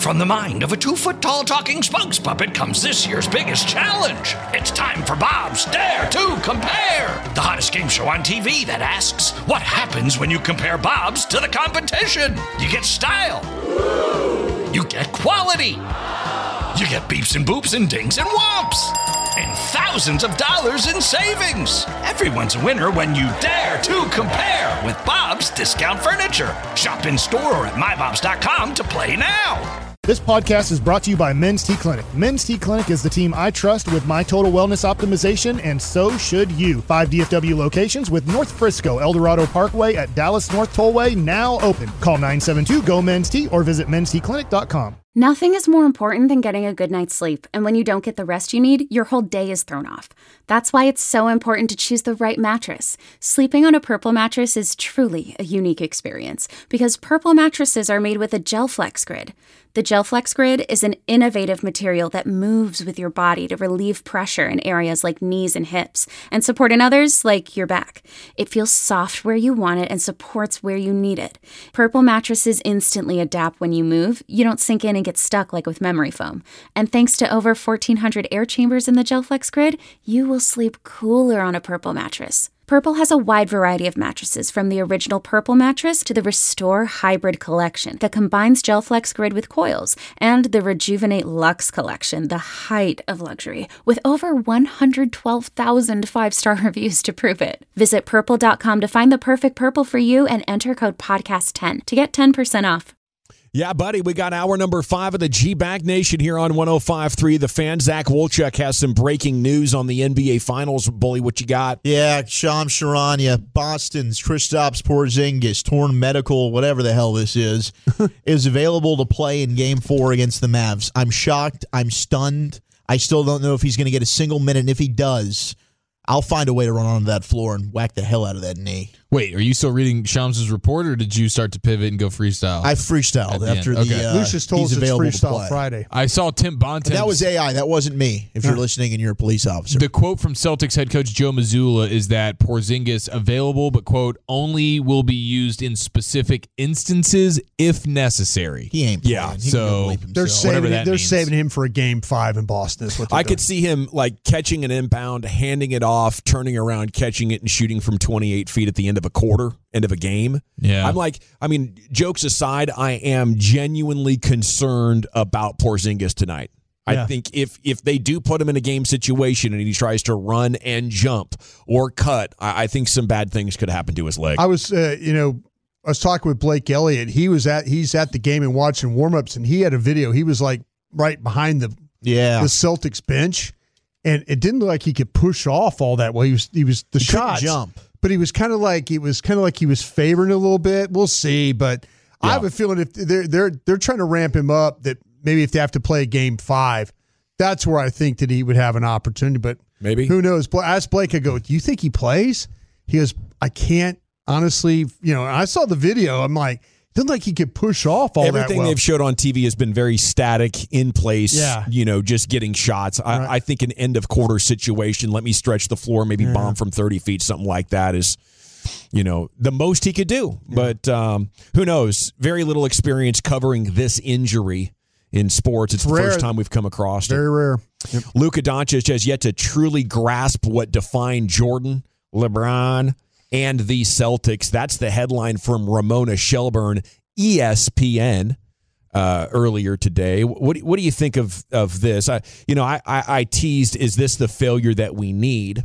From the mind of a 2-foot-tall talking spokes puppet comes this year's biggest challenge. It's time for Bob's Dare to Compare, the hottest game show on TV that asks, what happens when you compare Bob's to the competition? You get style. You get quality. You get beeps and boops and dings and whomps. And thousands of dollars in savings. Everyone's a winner when you dare to compare with Bob's Discount Furniture. Shop in store or at mybobs.com to play now. This podcast is brought to you by Men's T Clinic. Men's T Clinic is the team I trust with my total wellness optimization, and so should you. 5 DFW locations with North Frisco, El Dorado Parkway at Dallas North Tollway now open. Call 972-GO-MEN'S-T or visit mensteclinic.com. Nothing is more important than getting a good night's sleep, and when you don't get the rest you need, your whole day is thrown off. That's why it's so important to choose the right mattress. Sleeping on a Purple mattress is truly a unique experience because Purple mattresses are made with a GelFlex Grid. The GelFlex Grid is an innovative material that moves with your body to relieve pressure in areas like knees and hips and support in others like your back. It feels soft where you want it and supports where you need it. Purple mattresses instantly adapt when you move. You don't sink in and get stuck like with memory foam. And thanks to over 1,400 air chambers in the GelFlex Grid, you will sleep cooler on a Purple mattress. Purple has a wide variety of mattresses, from the original Purple mattress to the Restore Hybrid collection that combines GelFlex Grid with coils, and the Rejuvenate Luxe collection, the height of luxury, with over 112,000 5-star reviews to prove it. Visit purple.com to find the perfect Purple for you and enter code podcast10 to get 10% off. Yeah, buddy, we got hour number 5 of the G-Bag Nation here on 105.3 The Fan. Zach Wolchuk has some breaking news on the NBA Finals. Bully, what you got? Yeah, Shams Charania, Boston's Kristaps Porzingis, torn medical, whatever the hell this is available to play in Game 4 against the Mavs. I'm shocked. I'm stunned. I still don't know if he's going to get a single minute, and if he does, I'll find a way to run onto that floor and whack the hell out of that knee. Wait, are you still reading Shams' report, or did you start to pivot and go freestyle? I freestyled after the Lucius told us it's Freestyle Friday. I saw Tim Bontemps. That was AI. That wasn't me, if you're listening and you're a police officer. The quote from Celtics head coach Joe Mazzulla is that Porzingis available, but, quote, only will be used in specific instances if necessary. He ain't playing. Yeah, so they're saving him for a Game 5 in Boston. Is what I could see him like catching an inbound, handing it off, turning around, catching it, and shooting from 28 feet at the end of a quarter, end of a game. Yeah. Jokes aside, I am genuinely concerned about Porzingis tonight. I think if they do put him in a game situation and he tries to run and jump or cut, I think some bad things could happen to his leg. I was talking with Blake Elliott. He's at the game and watching warmups, and he had a video. He was like right behind the Celtics bench, and it didn't look like he could push off all that well. He was the shots jump. But he was kind of like he was favoring a little bit. We'll see, but I have a feeling if they're trying to ramp him up, that maybe if they have to play Game 5, that's where I think that he would have an opportunity. But maybe, who knows? Ask Blake. I go, do you think he plays? He goes, I can't honestly. I saw the video. I'm like, it doesn't like he could push off all Everything that well. They've showed on TV has been very static, in place, Yeah. Just getting shots. I think an end of quarter situation, let me stretch the floor, maybe bomb from 30 feet, something like that is, the most he could do. Yeah. But who knows? Very little experience covering this injury in sports. It's the first time we've come across it. Very rare. Yep. Luka Doncic has yet to truly grasp what defined Jordan, LeBron, and the Celtics. That's the headline from Ramona Shelburne, ESPN, earlier today. What do you think of this? I teased, is this the failure that we need?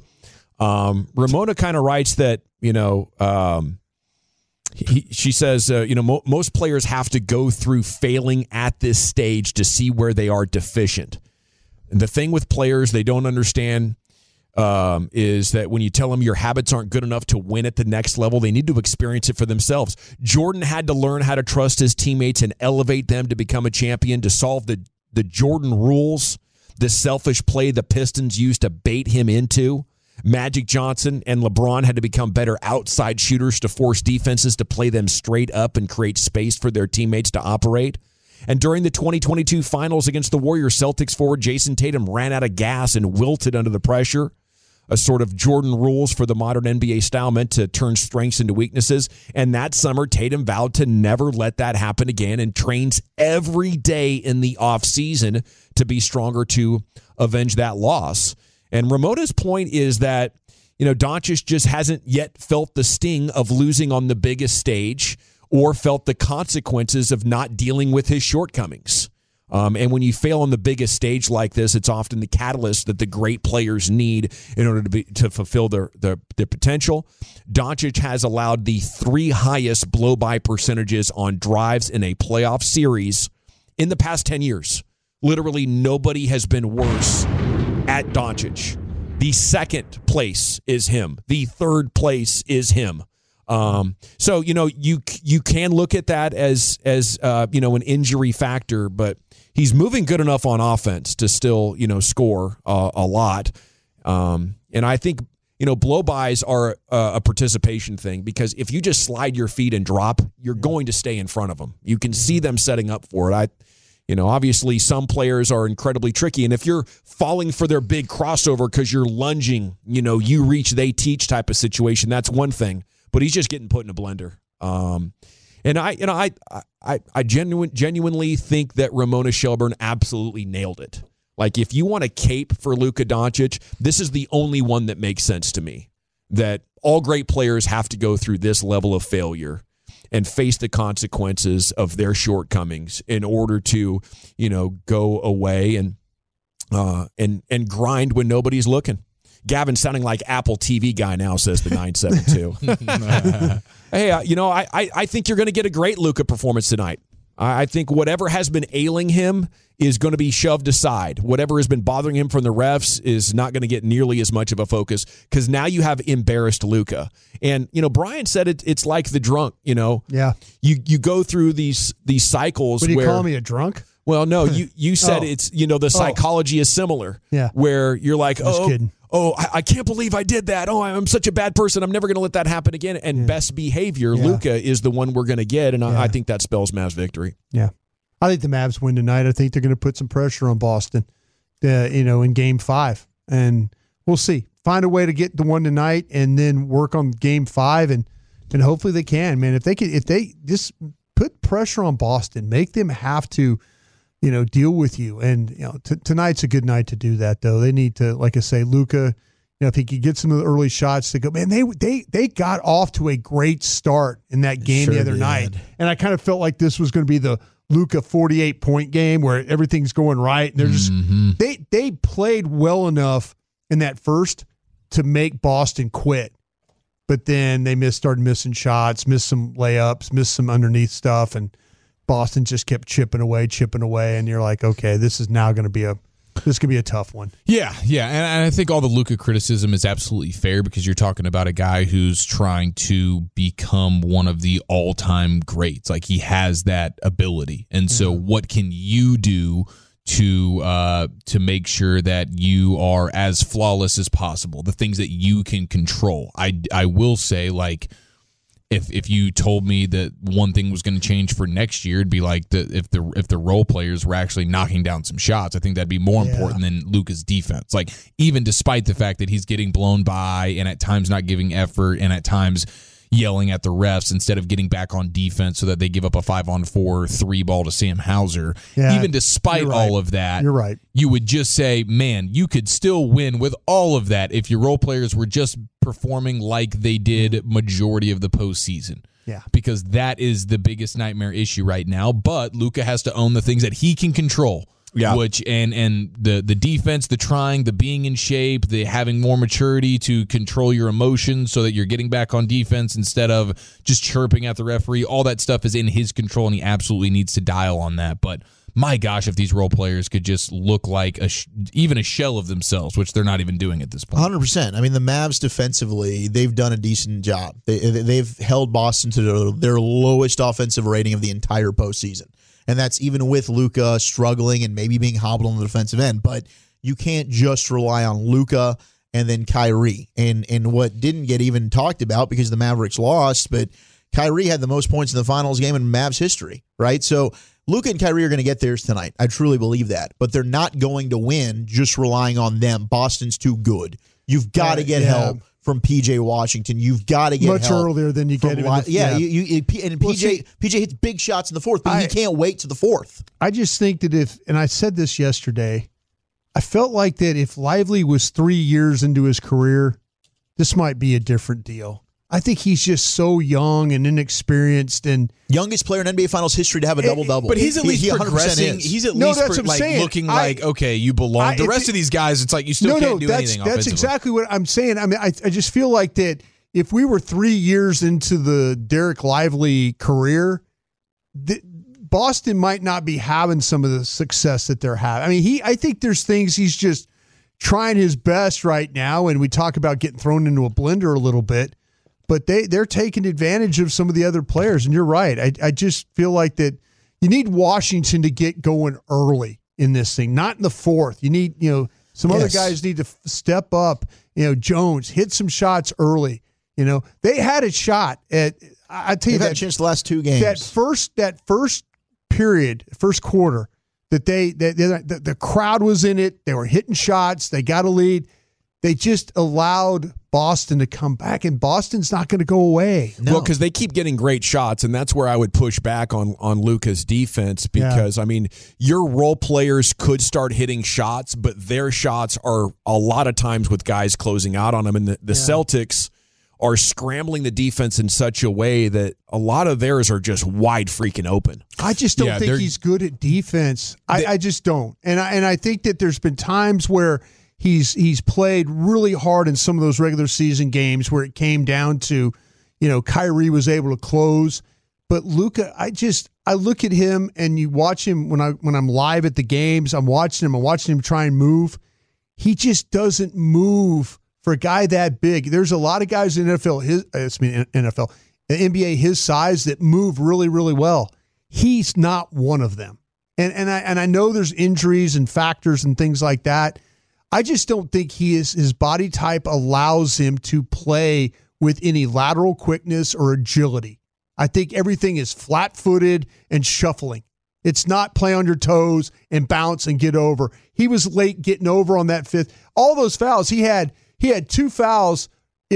Ramona kind of writes that, she says, most players have to go through failing at this stage to see where they are deficient. And the thing with players they don't understand is that when you tell them your habits aren't good enough to win at the next level, they need to experience it for themselves. Jordan had to learn how to trust his teammates and elevate them to become a champion, to solve the Jordan rules, the selfish play the Pistons used to bait him into. Magic Johnson and LeBron had to become better outside shooters to force defenses to play them straight up and create space for their teammates to operate. And during the 2022 finals against the Warriors, Celtics forward Jason Tatum ran out of gas and wilted under the pressure. a sort of Jordan rules for the modern NBA style meant to turn strengths into weaknesses. And that summer, Tatum vowed to never let that happen again and trains every day in the offseason to be stronger to avenge that loss. And Ramona's point is that, Doncic just hasn't yet felt the sting of losing on the biggest stage or felt the consequences of not dealing with his shortcomings. And when you fail on the biggest stage like this, it's often the catalyst that the great players need in order to fulfill their potential. Doncic has allowed the 3 highest blow-by percentages on drives in a playoff series in the past 10 years. Literally nobody has been worse at Doncic. The second place is him. The third place is him. So, you can look at that as an injury factor, but he's moving good enough on offense to still, score a lot. And I think, blow-bys are a participation thing, because if you just slide your feet and drop, you're going to stay in front of them. You can see them setting up for it. Obviously some players are incredibly tricky, and if you're falling for their big crossover because you're lunging, you reach, they teach type of situation, that's one thing. But he's just getting put in a blender. And I genuinely think that Ramona Shelburne absolutely nailed it. Like, if you want a cape for Luka Doncic, this is the only one that makes sense to me. That all great players have to go through this level of failure and face the consequences of their shortcomings in order to, go away and grind when nobody's looking. Gavin sounding like Apple TV guy now, says the 972. Hey, I think you're going to get a great Luka performance tonight. I think whatever has been ailing him is going to be shoved aside. Whatever has been bothering him from the refs is not going to get nearly as much of a focus, because now you have embarrassed Luka. And, Brian said it's like the drunk, Yeah. You go through these cycles. Would you where, call me a drunk? Well, no, you said it's, the psychology is similar. Yeah. Where you're like, Just kidding. I can't believe I did that. Oh, I'm such a bad person. I'm never going to let that happen again. And best behavior, Luka is the one we're going to get. And I think that spells Mavs victory. Yeah. I think the Mavs win tonight. I think they're going to put some pressure on Boston, in Game 5. And we'll see. Find a way to get the one tonight and then work on Game 5. And hopefully they can, man. If they just put pressure on Boston, make them have to, deal with you. And, tonight's a good night to do that, though. They need to, like I say, Luka, if he could get some of the early shots to go, man, they got off to a great start in that game the other night. And I kind of felt like this was going to be the Luka 48-point game where everything's going right. And they're just, they played well enough in that first to make Boston quit. But then they started missing shots, missed some layups, missed some underneath stuff, and Boston just kept chipping away, and you're like, okay, this is now going to be a tough one. Yeah, and I think all the Luka criticism is absolutely fair, because you're talking about a guy who's trying to become one of the all-time greats. Like, he has that ability, and so what can you do to make sure that you are as flawless as possible? The things that you can control. I will say, like, if you told me that one thing was going to change for next year, it'd be like if the role players were actually knocking down some shots. I think that'd be more important than Luka's defense. Like, even despite the fact that he's getting blown by and at times not giving effort and at times yelling at the refs instead of getting back on defense so that they give up a 5-on-4 3 ball to Sam Hauser. Yeah, even despite all of that, you're right. You would just say, man, you could still win with all of that if your role players were just performing like they did majority of the postseason. Yeah. Because that is the biggest nightmare issue right now. But Luka has to own the things that he can control. Yeah. Which and the defense, the trying, the being in shape, the having more maturity to control your emotions so that you're getting back on defense instead of just chirping at the referee. All that stuff is in his control, and he absolutely needs to dial on that. But my gosh, if these role players could just look like even a shell of themselves, which they're not even doing at this point. 100%. I mean, the Mavs defensively, they've done a decent job. They've held Boston to their lowest offensive rating of the entire postseason. And that's even with Luka struggling and maybe being hobbled on the defensive end. But you can't just rely on Luka and then Kyrie. And what didn't get even talked about because the Mavericks lost, but Kyrie had the most points in the finals game in Mavs history, right? So Luka and Kyrie are going to get theirs tonight. I truly believe that. But they're not going to win just relying on them. Boston's too good. You've got to get help from P.J. Washington. You've got to get much help earlier than you get him. PJ hits big shots in the fourth, but he can't wait to the fourth. I just think that and I said this yesterday, I felt like that if Lively was 3 years into his career, this might be a different deal. I think he's just so young and inexperienced and youngest player in NBA Finals history to have a double-double. But he's at least progressing. He's at least looking like, okay, you belong. The rest of these guys, it's like you still can't do anything offensively. That's exactly what I'm saying. I mean, I just feel like that if we were 3 years into the Derek Lively career, Boston might not be having some of the success that they're having. I mean, I think there's things he's just trying his best right now, and we talk about getting thrown into a blender a little bit. But they're taking advantage of some of the other players, and you're right. I just feel like that you need Washington to get going early in this thing, not in the fourth. You need, some other guys need to step up. Jones hit some shots early. They had a shot at. I tell you, they've had a chance the last two games. That first period, first quarter, that the crowd was in it. They were hitting shots. They got a lead. They just allowed Boston to come back, and Boston's not going to go away. No. Well, because they keep getting great shots, and that's where I would push back on Luka's defense because, I mean, your role players could start hitting shots, but their shots are a lot of times with guys closing out on them, and the Celtics are scrambling the defense in such a way that a lot of theirs are just wide freaking open. I just don't think he's good at defense. I just don't. And I think that there's been times where he's played really hard in some of those regular season games where it came down to, Kyrie was able to close. But Luka, I look at him and you watch him when I'm live at the games, I'm watching him try and move. He just doesn't move for a guy that big. There's a lot of guys in the NBA his size that move really, really well. He's not one of them. And I know there's injuries and factors and things like that. I just don't think his body type allows him to play with any lateral quickness or agility. I think everything is flat-footed and shuffling. It's not play on your toes and bounce and get over. He was late getting over on that fifth. All those fouls, he had 2 fouls,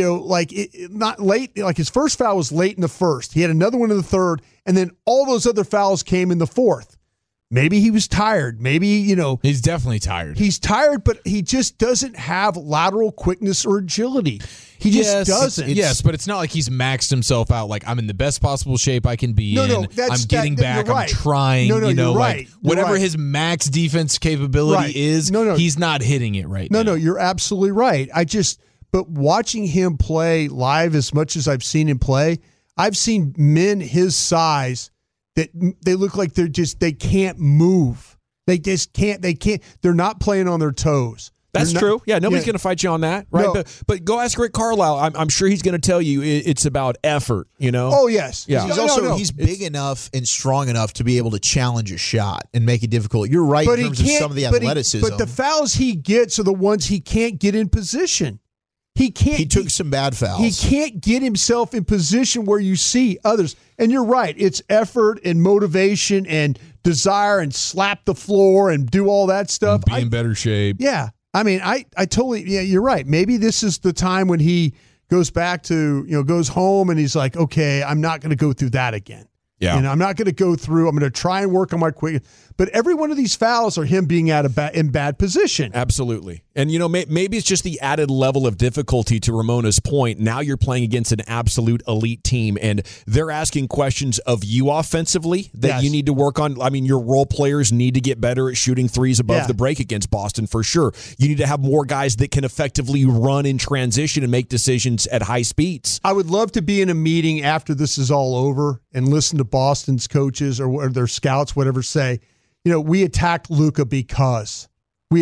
not late. Like his first foul was late in the first. He had another one in the third, and then all those other fouls came in the fourth. Maybe he was tired. Maybe, he's definitely tired. He's tired, but he just doesn't have lateral quickness or agility. He just doesn't. Yes, but it's not like he's maxed himself out. Like, I'm in the best possible shape I can be in. I'm getting back. I'm trying. Whatever his max defense capability is, he's not hitting it right now. No, you're absolutely right. But watching him play live as much as I've seen him play, I've seen men his size that they look like they can't move. They just can't. They're not playing on their toes. That's true. Yeah, nobody's going to fight you on that, right? No. But go ask Rick Carlisle. I'm sure he's going to tell you it's about effort. Oh yes. Yeah. He's big enough and strong enough to be able to challenge a shot and make it difficult. You're right in terms of some of the athleticism. But the fouls he gets are the ones he can't get in position. He took some bad fouls. He can't get himself in position where you see others. And you're right. It's effort and motivation and desire and slap the floor and do all that stuff. Be in better shape. Yeah. I mean, I totally, you're right. Maybe this is the time when he goes back to, goes home and he's like, okay, I'm not going to go through that again. Yeah. I'm not going to go through. I'm going to try and work on my quick. But every one of these fouls are him being in bad position. Absolutely. And, maybe it's just the added level of difficulty to Ramona's point. Now you're playing against an absolute elite team, and they're asking questions of you offensively that you need to work on. I mean, your role players need to get better at shooting threes above the break against Boston for sure. You need to have more guys that can effectively run in transition and make decisions at high speeds. I would love to be in a meeting after this is all over and listen to Boston's coaches or their scouts, whatever, say, we attacked Luka because we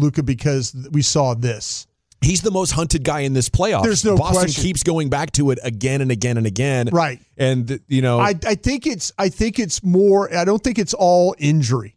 saw this. He's the most hunted guy in this playoff. There's no Boston question. Keeps going back to it again and again and again. Right. And I think it's more. I don't think it's all injury.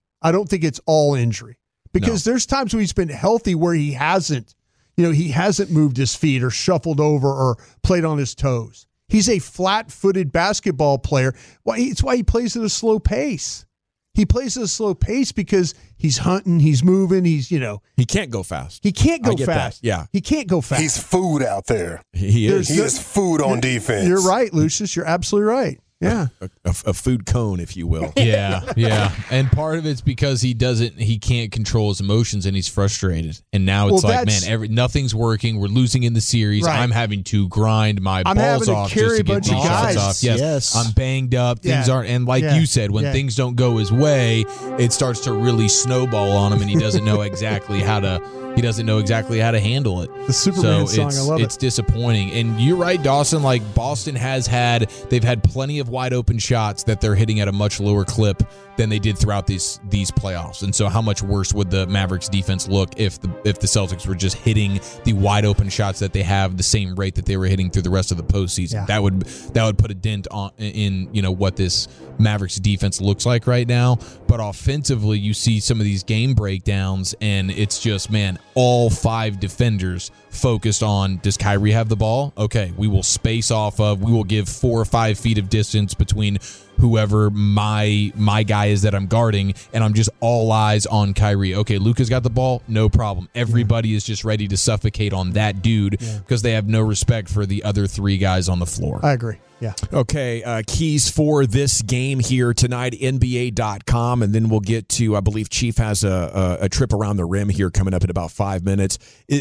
Because there's times when he's been healthy where he hasn't moved his feet or shuffled over or played on his toes. He's a flat-footed basketball player. It's why he plays at a slow pace. He plays at a slow pace because he's hunting, he's moving, he's, He can't go fast. he can't go I get fast. that, yeah. He can't go fast. He's food out there. He is. He is food on defense. You're right, Lucius. You're absolutely right. Yeah. A food cone, if you will. Yeah. And part of it's because he can't control his emotions and he's frustrated. And now it's nothing's working. We're losing in the series. Right. I'm having to grind my I'm balls having to off carry just to a get bunch these of shots guys. off. Yes. I'm banged up. Things aren't, and like you said, when things don't go his way, it starts to really snowball on him, and he doesn't know exactly how to handle it. The Superman song, I love it. It's disappointing. And you're right, Dawson, like Boston they've had plenty of wide open shots that they're hitting at a much lower clip than they did throughout these playoffs. And so how much worse would the Mavericks defense look if the Celtics were just hitting the wide open shots that they have the same rate that they were hitting through the rest of the postseason? Yeah. That would put a dent in what this Mavericks defense looks like right now. But offensively, you see some of these game breakdowns, and it's just, man, all 5 defenders focused on, does Kyrie have the ball? Okay, we will space off of, we will give 4 or 5 feet of distance between whoever my guy is that I'm guarding, and I'm just all eyes on Kyrie. Okay, Luka's got the ball, no problem. Everybody is just ready to suffocate on that dude because they have no respect for the other 3 guys on the floor. I agree. Yeah. Okay, keys for this game here tonight, NBA.com, and then we'll get to, I believe Chief has a trip around the rim here coming up in about 5 minutes.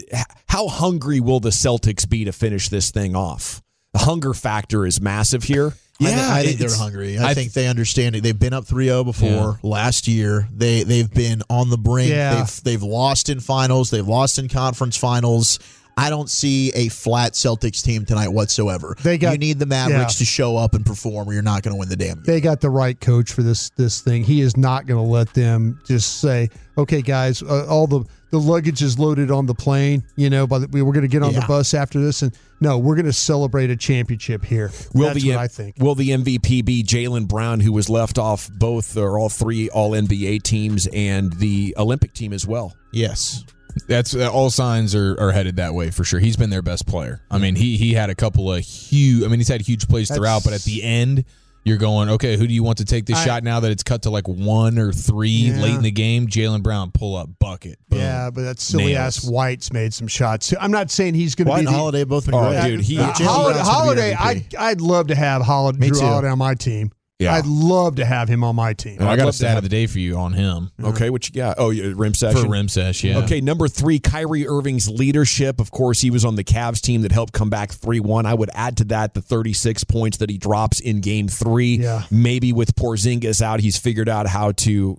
How hungry will the Celtics be to finish this thing off? The hunger factor is massive here. Yeah, I think they're hungry. I think they understand it. They've been up 3-0 before last year. They've been on the brink. Yeah. They've lost in finals. They've lost in conference finals. I don't see a flat Celtics team tonight whatsoever. You need the Mavericks to show up and perform, or you're not going to win the damn game. They got the right coach for this thing. He is not going to let them just say, "Okay, guys, all the luggage is loaded on the plane. We're going to get on the bus after this." And no, we're going to celebrate a championship here. That's what I think. Will the MVP be Jaylen Brown, who was left off both or all 3 All-NBA teams and the Olympic team as well? Yes. That's all signs are headed that way for sure. He's been their best player. I mean, he had a couple of he's had huge plays throughout, but at the end, you're going, okay, who do you want to take this shot now that it's cut to like 1 or 3 late in the game? Jaylen Brown, pull up, bucket. Boom. Yeah, but that silly-ass White's made some shots. I'm not saying he's going to be White and Holiday both been great. Dude, Holiday, I'd love to have Drew Holiday on my team. Yeah. I'd love to have him on my team. I got a stat of the day for you on him. Okay, what you got? Oh, rim session. For rim sesh, yeah. Okay, number 3, Kyrie Irving's leadership. Of course, he was on the Cavs team that helped come back 3-1. I would add to that the 36 points that he drops in Game 3. Yeah. Maybe with Porzingis out, he's figured out how to,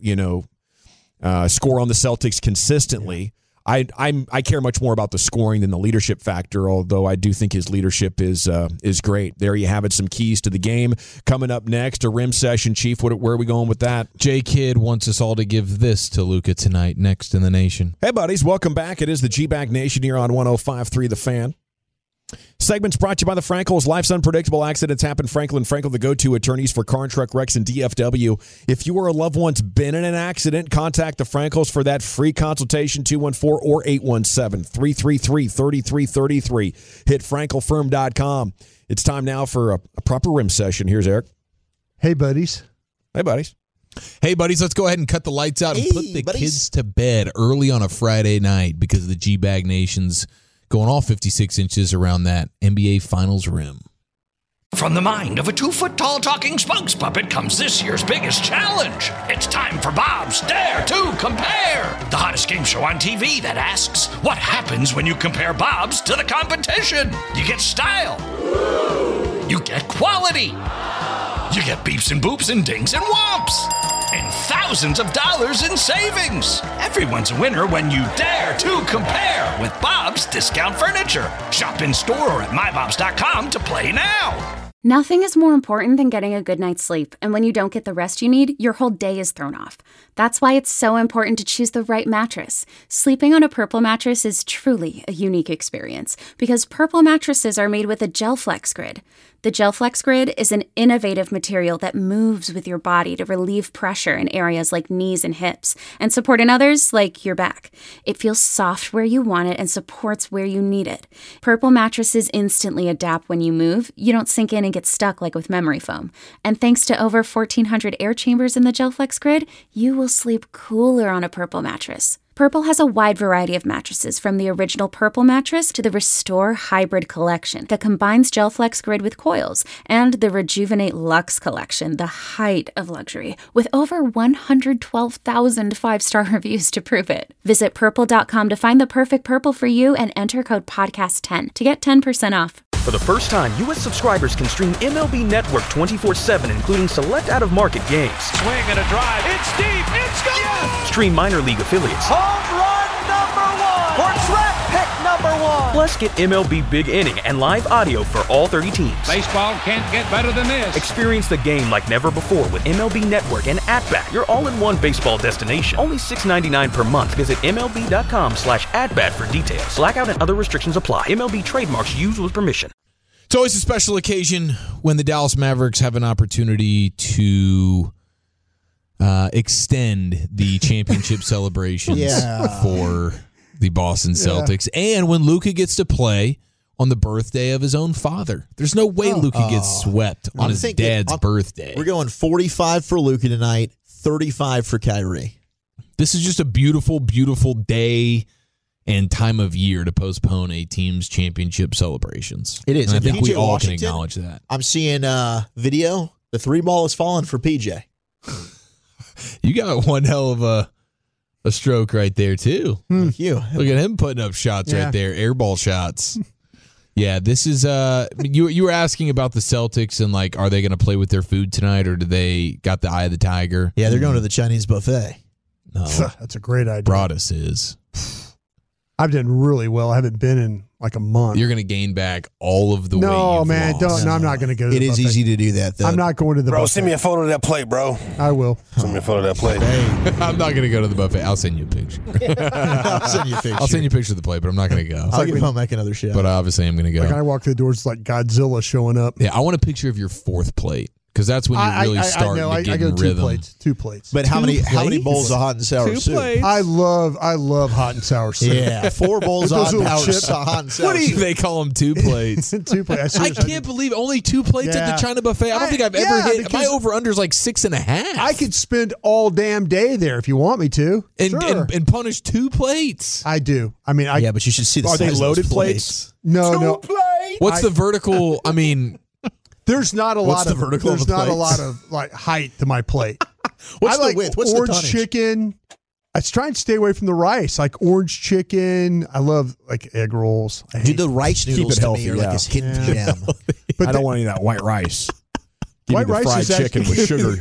score on the Celtics consistently. Yeah. I care much more about the scoring than the leadership factor, although I do think his leadership is great. There you have it, some keys to the game. Coming up next, a rim session. Chief, where are we going with that? J-Kid wants us all to give this to Luka tonight, next in the nation. Hey, buddies, welcome back. It is the G-Bag Nation here on 105.3 The Fan. Segments brought to you by the Frankels. Life's unpredictable. Accidents happen. Franklin Frankel, the go-to attorneys for car and truck wrecks and DFW. If you or a loved one's been in an accident, contact the Frankels for that free consultation, 214 or 817-333-3333. Hit frankelfirm.com. It's time now for a proper rim session. Here's Eric. Hey, buddies. Hey, buddies. Hey, buddies, let's go ahead and cut the lights out and put the kids to bed early on a Friday night because the G-Bag Nation's going all 56 inches around that NBA Finals rim. From the mind of a 2-foot-tall talking spokes puppet comes this year's biggest challenge. It's time for Bob's Dare to Compare, the hottest game show on TV that asks, what happens when you compare Bob's to the competition? You get style. You get quality. You get beeps and boops and dings and whomps. And thousands of dollars in savings. Everyone's a winner when you dare to compare with Bob's Discount Furniture. Shop in store or at mybobs.com to play now. Nothing is more important than getting a good night's sleep, and when you don't get the rest you need, your whole day is thrown off. That's why it's so important to choose the right mattress. Sleeping on a Purple mattress is truly a unique experience, because Purple mattresses are made with a Gel Flex grid. The GelFlex Grid is an innovative material that moves with your body to relieve pressure in areas like knees and hips and support in others like your back. It feels soft where you want it and supports where you need it. Purple mattresses instantly adapt when you move. You don't sink in and get stuck like with memory foam. And thanks to over 1,400 air chambers in the GelFlex Grid, you will sleep cooler on a Purple mattress. Purple has a wide variety of mattresses, from the original Purple mattress to the Restore Hybrid collection that combines GelFlex Grid with coils, and the Rejuvenate Luxe collection, the height of luxury, with over 112,000 five-star reviews to prove it. Visit purple.com to find the perfect Purple for you and enter code podcast10 to get 10% off. For the first time, U.S. subscribers can stream MLB Network 24/7, including select out-of-market games. Swing and a drive. It's deep. It's gone. Yes! Stream minor league affiliates. Home run number 1. Or draft pick number 1. Plus, get MLB Big Inning and live audio for all 30 teams. Baseball can't get better than this. Experience the game like never before with MLB Network and AtBat, your all-in-one baseball destination. Only $6.99 per month. Visit MLB.com/AtBat for details. Blackout and other restrictions apply. MLB trademarks used with permission. It's always a special occasion when the Dallas Mavericks have an opportunity to extend the championship celebrations for the Boston Celtics, and when Luka gets to play on the birthday of his own father. There's no way Luka gets swept on his dad's birthday. We're going 45 for Luka tonight, 35 for Kyrie. This is just a beautiful, beautiful day and time of year to postpone a team's championship celebrations. It is. And I think we all Washington, can acknowledge that. I'm seeing video. The 3 ball is falling for PJ. You got one hell of a stroke right there, too. Thank you. Look at him putting up shots right there, airball shots. Yeah, this is you were asking about the Celtics and like, are they going to play with their food tonight, or do they got the eye of the tiger? Yeah, they're going to the Chinese buffet. No, that's a great idea. Broadus is. I've done really well. I haven't been in like a month. You're going to gain back all of the weight you've lost. Don't. No, I'm not going to go to the buffet. It is easy to do that, though. I'm not going to the buffet. Bro, send me a photo of that plate, bro. I will. Send me a photo of that plate. I'm not going to go to the buffet. I'll send you a picture. I'll send you a picture. I'll send you a picture of the plate, but I'm not going to go. I'll give home make another shot. But obviously I'm going to go. Like I walk through the doors, it's like Godzilla showing up. Yeah, I want a picture of your 4th plate. Because that's when you really start to get in rhythm. Two plates. But how many bowls of hot and sour soup? Plates. I love hot and sour soup. Yeah, 4 bowls of hot and sour What do you? They call them 2 plates. 2 plates. I can't believe only 2 plates at the China buffet. I don't think I've ever hit. My over under is like 6.5. I could spend all damn day there if you want me to, and punish 2 plates. I do. I mean, but you should see the size Are they loaded of those plates? No. What's the vertical? I mean. There's not a lot of like height to my plate. What's the width? What's orange the tonnage? chicken? I try and stay away from the rice. Like orange chicken. I love like egg rolls. Dude, the rice noodles healthy, to me are like a hidden gem. But I don't want any of that white rice. Give white me the rice fried chicken with sugar.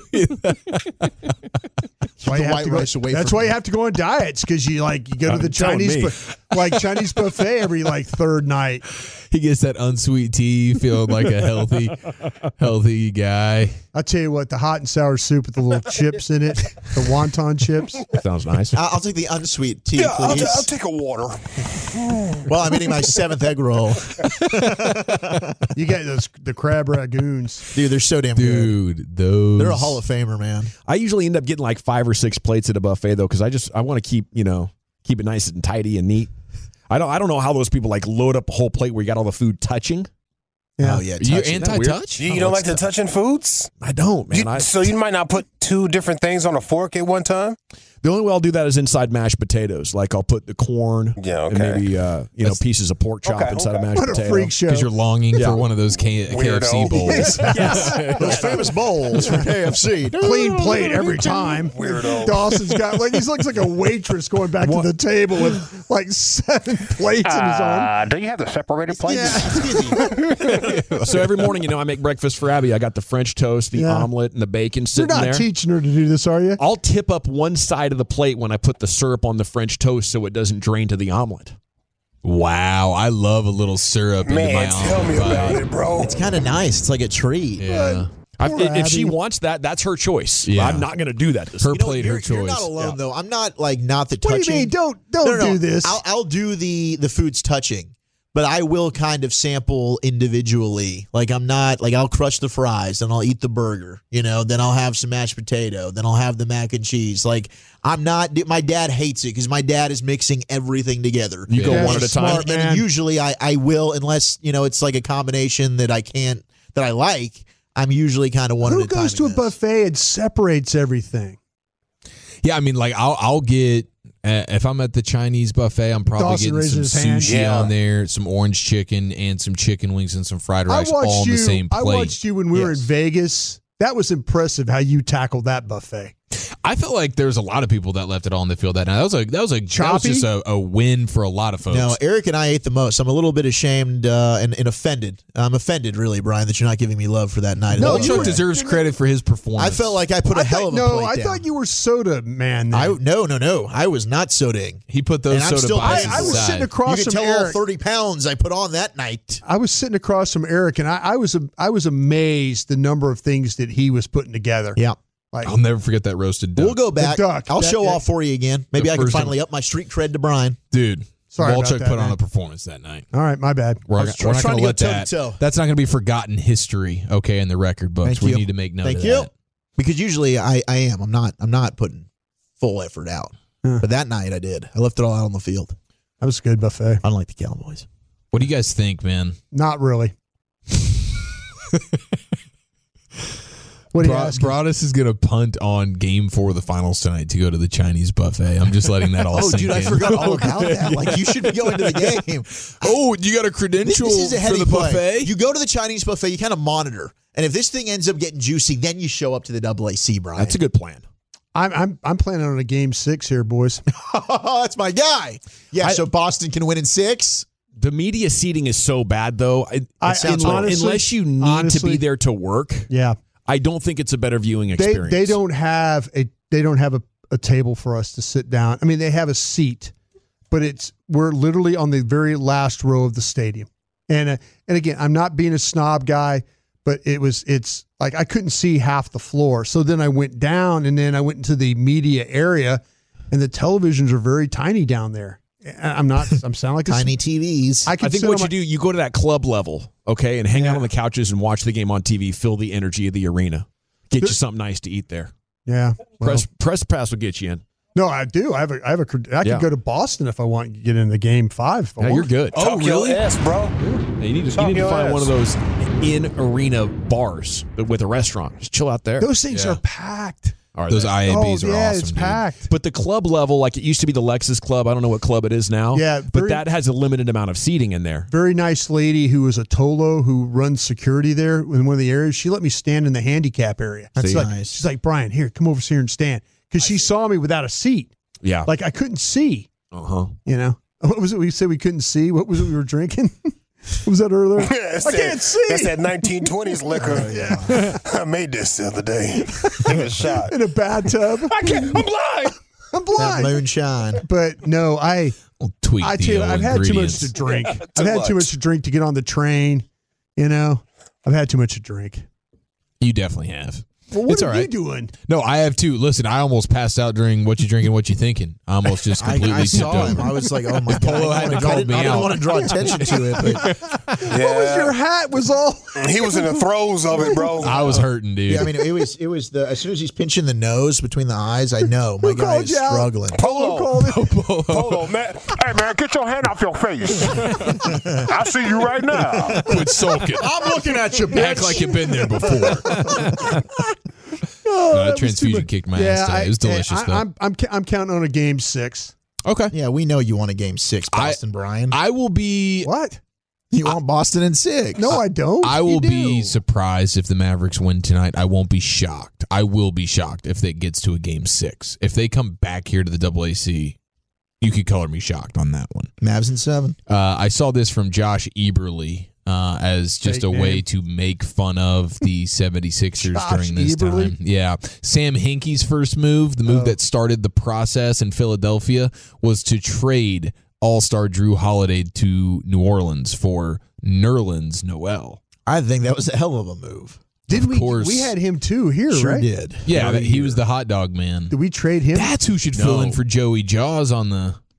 That's why you have to go on diets, because you go to the Chinese buffet every like 3rd night. He gets that unsweet tea, feeling like a healthy guy. I tell you what, the hot and sour soup with the little chips in it, the wonton chips. Sounds nice. I'll take the unsweet tea, please. I'll take a water. Well, I'm eating my 7th egg roll. You get the crab ragoons. Dude, they're so damn good. Dude, those. They're a Hall of Famer, man. I usually end up getting like 5 or 6 plates at a buffet, though, because I want to keep it nice and tidy and neat. I don't know how those people like load up a whole plate where you got all the food touching. Yeah. Oh, yeah. You're anti-touch? You don't like the touching foods? I don't, man. So you might not put 2 different things on a fork at one time? The only way I'll do that is inside mashed potatoes. Like I'll put the corn and maybe pieces of pork chop inside of mashed potatoes. What a freak show. Because you're longing for one of those KFC bowls. Yes. Those famous bowls from KFC. Clean plate every time. Weirdo. Dawson's got he looks like a waitress going back to the table with like 7 plates in his arm. Do you have the separated plates? Yeah. So every morning, I make breakfast for Abby. I got the French toast, the omelet, and the bacon sitting there. You're not teaching her to do this, are you? I'll tip up one side of the plate when I put the syrup on the French toast so it doesn't drain to the omelet. Wow, I love a little syrup into my omelet. Tell me about it, bro. It's kind of nice. It's like a treat. Yeah. If she wants that, that's her choice. Yeah. I'm not going to do that. Her plate, her choice. You're not alone, though. I'm not not the touching. What do you mean? Don't do this. I'll do the food's touching. but I will kind of sample individually. Like I'm not like I'll crush the fries, then I'll eat the burger, then I'll have some mashed potato, then I'll have the mac and cheese. Like I'm not. My dad hates it because my dad is mixing everything together. You go one at a time, and usually I will, unless it's like a combination that I like. I'm usually kind of one at a time. Who goes to a buffet and separates everything? Yeah, I mean, like I'll get. If I'm at the Chinese buffet, I'm probably getting some sushi on there, some orange chicken, and some chicken wings and some fried rice all in the same plate. I watched you when we were in Vegas. That was impressive how you tackled that buffet. I felt like there's a lot of people that left it all on the field that night. That was just a win for a lot of folks. No, Eric and I ate the most. I'm a little bit ashamed and offended. I'm offended, really, Brian, that you're not giving me love for that night. No, Chuck deserves credit for his performance. I felt like I put a hell of a plate down. I thought you were soda man. No. I was not sodaing. He put those soda bites aside. I was sitting across you from can tell Eric. all 30 pounds I put on that night. I was sitting across from Eric, and I was amazed the number of things that he was putting together. Yeah. I'll never forget that roasted duck. We'll go back. I'll show off for you again. Maybe I can finally up my street cred to Brian. Dude, sorry Walchuk put on a performance that night. All right, my bad. We're not going to let that. That's not going to be forgotten history. Okay, in the record books, we need to make note of that. Because usually I am. I'm not putting full effort out. But that night I did. I left it all out on the field. That was a good buffet. Unlike the Cowboys. What do you guys think, man? Not really. What are you asking? Broadus is going to punt on Game 4 of the finals tonight to go to the Chinese buffet. I'm just letting that all sink in. I forgot all about that. Like, you should be going to the game. Oh, you got a credential for the buffet? You go to the Chinese buffet, you kind of monitor. And if this thing ends up getting juicy, then you show up to the AAC, Brian. That's a good plan. I'm planning on a Game 6 here, boys. That's my guy. Yeah, so Boston can win in 6. The media seating is so bad, though. Unless you need to be there to work. Yeah. I don't think it's a better viewing experience. They don't have a table for us to sit down. I mean, they have a seat, but we're literally on the very last row of the stadium. And again, I'm not being a snob guy, but it's like I couldn't see half the floor. So then I went down, and then I went into the media area, and the televisions are very tiny down there. I'm sounding like tiny TVs. I think what you do, you go to that club level, okay, and hang out on the couches and watch the game on TV. Feel the energy of the arena. Get you something nice to eat there. Yeah, press pass will get you in. No, I do. I could go to Boston if I want to get in the Game 5. Yeah, you're good. Oh, really? Yes, bro. Yeah, you need to find one of those in arena bars with a restaurant. Just chill out there. Those things are packed. Those IABs are awesome. It's packed. But the club level, like it used to be the Lexus Club. I don't know what club it is now. Yeah, but that has a limited amount of seating in there. Very nice lady who is a Tolo who runs security there in one of the areas. She let me stand in the handicap area. That's nice. She's like, Brian, here, come over here and stand. Because she saw me without a seat. Yeah. Like I couldn't see. Uh-huh. What was it we said we couldn't see? What was it we were drinking? What was that earlier? I can't see. That's that 1920s liquor. Yeah. I made this the other day. Take a shot. In a bathtub. I can't. I'm blind. I'm blind. That moonshine. But no, I tell you, I've had too much to drink. I've had too much to drink to get on the train. I've had too much to drink. You definitely have. Well, what are you doing? No, I have too. Listen, I almost passed out during What You Drinking, What You Thinking. I almost just completely I saw tipped him. over. I was like, oh my Polo God. hadn't called me out. I didn't want to draw attention to it. But What was your hat? Was all he was in the throes of it, bro. I was hurting, dude. yeah, I mean, it was as soon as he's pinching the nose between the eyes, I know my guy is struggling. Polo, man. Hey, man, get your hand off your face. I see you right now. Quit sulking. I'm looking at you, bitch. Act like you've been there before. That transfusion kicked my ass today. It was delicious, though. I'm counting on a Game 6. Okay. Yeah, we know you want a Game 6, Boston, Brian. I will be... What? You want Boston in 6? No, I don't. I will be surprised if the Mavericks win tonight. I won't be shocked. I will be shocked if it gets to a Game 6. If they come back here to the AAC, you could color me shocked on that one. Mavs in 7. I saw this from Josh Eberle as just a way to make fun of the 76ers during this time. Yeah. Sam Hinkie's first move, the move that started the process in Philadelphia, was to trade All-Star Drew Holiday to New Orleans for Nerlens Noel. I think that was a hell of a move. Did we? We had him too here, sure right? Did. Yeah, he was the hot dog man. Did we trade him? That's who should fill in for Joey Jaws on the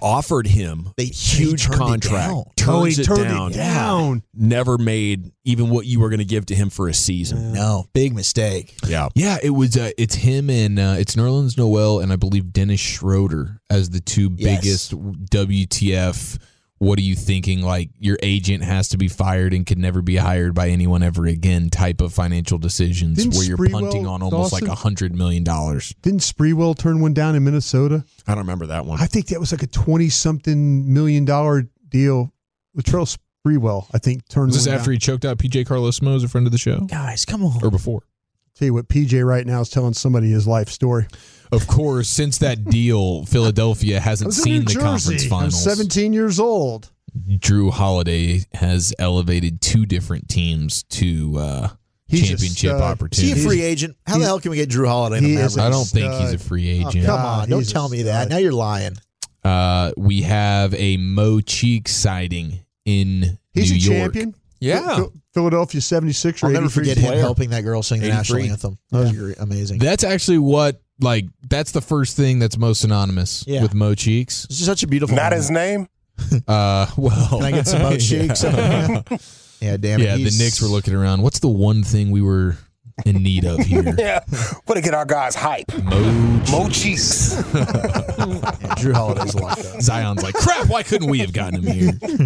offered him a huge contract. Turns it down. Never made even what you were going to give to him for a season. No, big mistake. Yeah. Yeah, it was. It's him and it's Nerlens Noel and I believe Dennis Schroeder as the two biggest WTF. What are you thinking? Like your agent has to be fired and could never be hired by anyone ever again type of financial decisions where you're punting on almost like $100 million. Didn't Sprewell turn one down in Minnesota? I don't remember that one. I think that was like a $20-something million deal. Latrell Sprewell, I think, turned Was this one after down. he choked out PJ Carlos Mo as a friend of the show? Guys, come on. Or before? Tell you what, PJ right now is telling somebody his life story. Of course, since that deal, Philadelphia hasn't seen the conference finals. I'm 17 years old. Drew Holiday has elevated two different teams to championship opportunities. Is he a free agent? How the hell can we get Drew Holiday? I don't think he's a free agent. Come on, don't tell me that. Now you're lying. We have a Mo Cheeks sighting in He's New a York. champion. Yeah. Philadelphia 76 or I'll never forget him helping that girl sing the 83. national anthem. That was great. Amazing. That's actually that's the first thing that's most synonymous with Mo Cheeks. This is such a beautiful Not moment. his name? Well. Can I get some Mo Cheeks? Yeah, damn it. Yeah, the Knicks were looking around. What's the one thing we were in need of here? Yeah. What to get our guys hype? Mo Cheeks. Drew Holiday's locked up. Zion's like, crap, why couldn't we have gotten him here?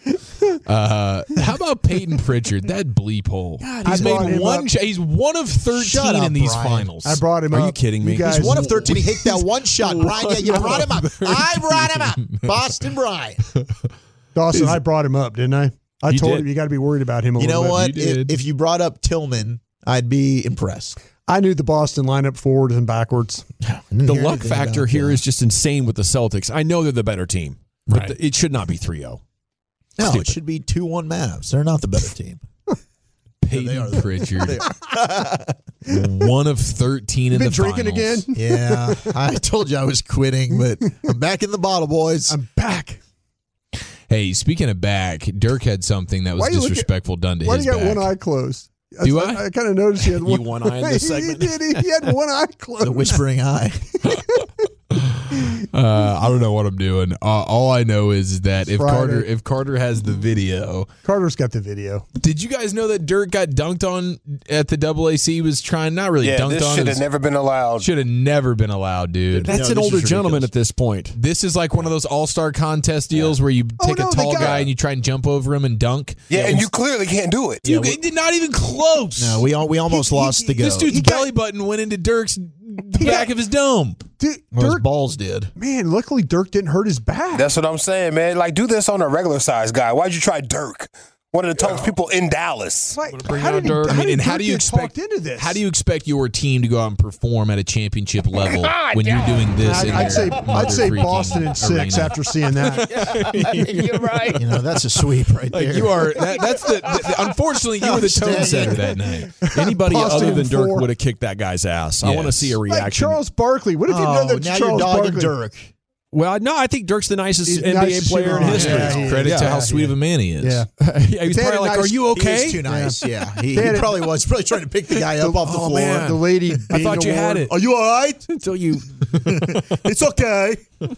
How about Peyton Pritchard? That bleep hole. God, he's made one. He's one of 13 in these finals. I brought him up. Are you kidding me? He's one of 13. He hit that one shot. Brian, yeah, you brought him up. I brought him up. Boston Brian. Dawson, I brought him up, didn't I? I told him you got to be worried about him a little bit. You know what? If you brought up Tillman, I'd be impressed. I knew the Boston lineup forwards and backwards. The luck factor here is just insane with the Celtics. I know they're the better team, but it should not be 3-0. No, Stupid. it should be 2-1 Mavs. They're not the better team. Peyton Pritchard. One of 13 in the finals. Been drinking again? Yeah. I told you I was quitting, but I'm back in the bottle, boys. I'm back. Hey, speaking of back, Dirk had something that was disrespectful done to why his do you got back. one eye closed? Do I? I kind of noticed he had one eye in this segment. He did. He had one eye closed. The whispering eye. I don't know what I'm doing. All I know is that if Carter has the video, Carter's got the video. Did you guys know that Dirk got dunked on at the AAC? He was trying not really dunked this on. Should have never been allowed. Should have never been allowed, dude. That's an older gentleman at this point. This is like one of those all-star contest deals where you take a tall guy and you try and jump over him and dunk. Yeah, and you clearly can't do it. You did not even close. No, we almost lost the go. This dude's belly button went into Dirk's back of his dome. Dude, Dirk balls did. Man, luckily Dirk didn't hurt his back. That's what I'm saying, man. Like, do this on a regular size guy. Why'd you try Dirk? One of the tallest people in Dallas. Like, How do you expect into this? How do you expect your team to go out and perform at a championship level when you're doing this? I'd say Boston in 6 after seeing that. You're right. You know, that's a sweep right there. You are. That's the. Unfortunately, you were the tone setter that night. Anybody Boston other than in Dirk 4. would have kicked that guy's ass. I want to see a Like reaction. Charles Barkley. What if you done that to now Charles you're dogging Barkley? Dirk. Well, no, I think Dirk's the nicest He's NBA nicest player in human history. being. Credit to how sweet of a man he is. Yeah. Yeah, he's They had probably a like, nice- "Are you okay?" He is too nice. Yeah, he probably was. He's probably trying to pick the guy up off the floor. man. The lady. I thought you had it. Are you all right? Until you. It's okay.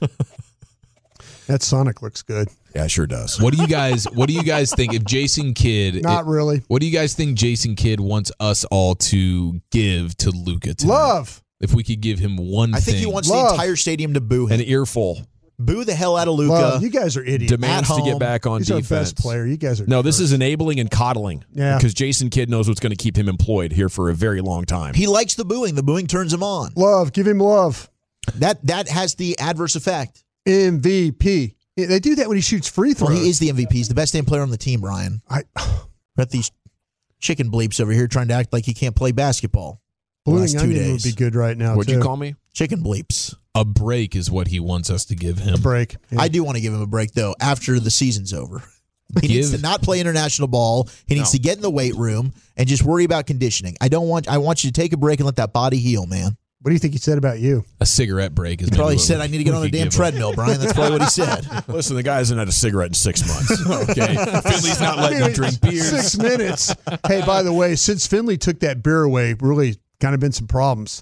That Sonic looks good. Yeah, it sure does. What do you guys think if Jason Kidd? Not really. What do you guys think Jason Kidd wants us all to give to Luka tonight? Love. If we could give him one I think thing. he wants the entire stadium to boo him. An earful. Boo the hell out of Luka. Love. You guys are idiots. Demands At to get home. back on He's defense. our best player. You guys are. No, this is enabling and coddling. Yeah. Because Jason Kidd knows what's going to keep him employed here for a very long time. He likes the booing. The booing turns him on. Love. Give him love. That has the adverse effect. MVP. Yeah, they do that when he shoots free throws. Well, he is the MVP. He's the best damn player on the team, Brian. Got these chicken bleeps over here trying to act like he can't play basketball. Ballooning Onion would be good right now. What'd you call me? Chicken bleeps. A break is what he wants us to give him. A break. Yeah. I do want to give him a break, though, after the season's over. He needs to not play international ball. He needs to get in the weight room and just worry about conditioning. I want you to take a break and let that body heal, man. What do you think he said about you? A cigarette break is He probably said, I need to get on a damn treadmill, Brian. That's probably what he said. Listen, the guy hasn't had a cigarette in 6 months. Okay. Finley's not letting him drink beers. 6 minutes. Hey, by the way, since Finley took that beer away, really kind of been some problems.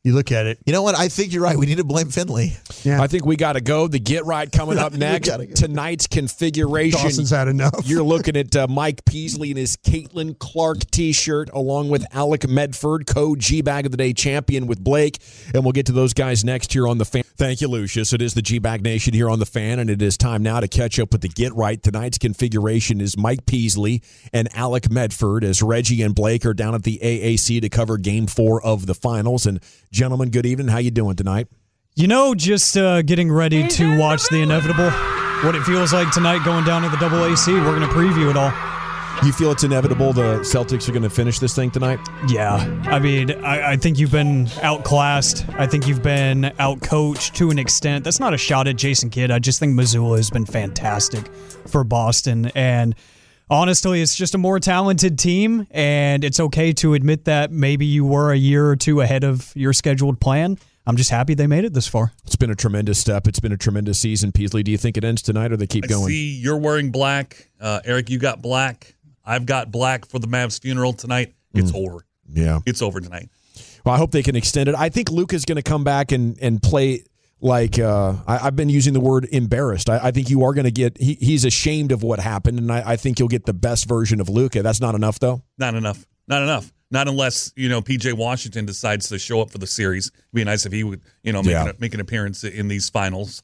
You look at it. You know what? I think you're right. We need to blame Finley. Yeah. I think we got to go. The Get Right coming up next. Tonight's configuration. Dawson's had enough. You're looking at Mike Peasley in his Caitlin Clark T-shirt, along with Alec Medford, co-G-Bag of the Day champion with Blake. And we'll get to those guys next here on The Fan. Thank you, Lucius. It is the G-Bag Nation here on The Fan, and it is time now to catch up with the Get Right. Tonight's configuration is Mike Peasley and Alec Medford, as Reggie and Blake are down at the AAC to cover Game 4 of the finals. And gentlemen, good evening. How you doing tonight? Just getting ready to watch the inevitable. What it feels like tonight going down to the AAC. We're going to preview it all. You feel it's inevitable the Celtics are going to finish this thing tonight? Yeah. I mean, I think you've been outclassed. I think you've been outcoached to an extent. That's not a shot at Jason Kidd. I just think Mazzulla has been fantastic for Boston. And honestly, it's just a more talented team, and it's okay to admit that maybe you were a year or two ahead of your scheduled plan. I'm just happy they made it this far. It's been a tremendous step. It's been a tremendous season. Peasley, do you think it ends tonight or they keep going? I see you're wearing black. Eric, you got black. I've got black for the Mavs funeral tonight. It's over. Yeah. It's over tonight. Well, I hope they can extend it. I think Luka's going to come back and play like I've been using the word embarrassed. I think you are going to get he's ashamed of what happened, and I think you'll get the best version of Luka. That's not enough, though? Not enough. Not unless, P.J. Washington decides to show up for the series. It'd be nice if he would, make an appearance in these finals.